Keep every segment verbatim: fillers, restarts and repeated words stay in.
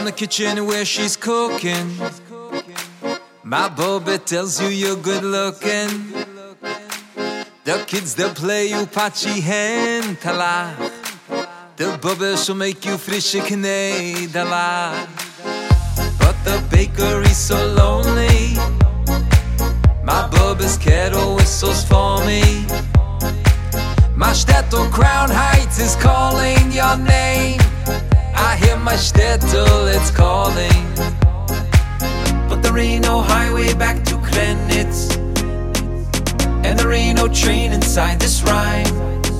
from the kitchen where she's cooking. My Bobby tells you you're good looking. The kids, they'll play you Pachi hen talach. The Bobby shall make you frische knei dalach. But the bakery's so lonely. My Bobby's kettle whistles for me. My shtetl Crown Heights is calling your name. I hear my shtetl, it's calling. But there ain't no highway back to Krenitz, and there ain't no train inside this rhyme.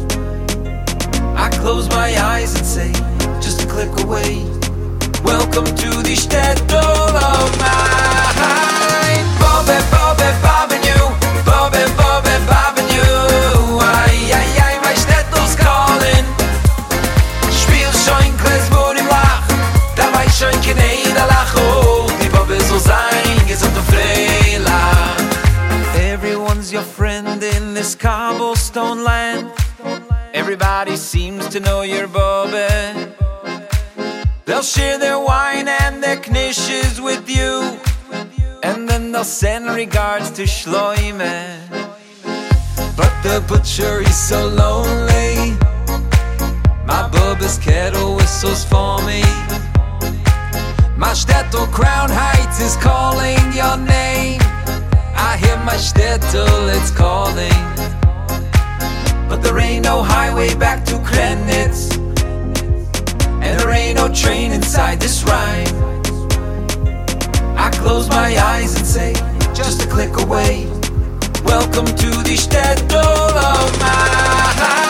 I close my eyes and say, just a click away, welcome to the shtetl of mine. Bobby, Bobby, Bobby, you, Bobby, Bobby, Bobby, you. Ay, ay, ay, my shtetl's calling. Spiel schon Klesbur im Lach, da weiß schon Knei da Lach. Oh, die Bobby soll sein, gesund und freilach. Everyone's your friend in this cobblestone land. Everybody seems to know your Bobby. They'll share their wine and their knishes with you, and then they'll send regards to Shloime. But the butcher is so lonely. My Bobby's kettle whistles for me. My shtetl Crown Heights is calling your name. I hear my shtetl, it's calling. But there ain't no highway back to Krenitz, and there ain't no train inside this rhyme. I close my eyes and say, just a click away, welcome to the shtetl of mine.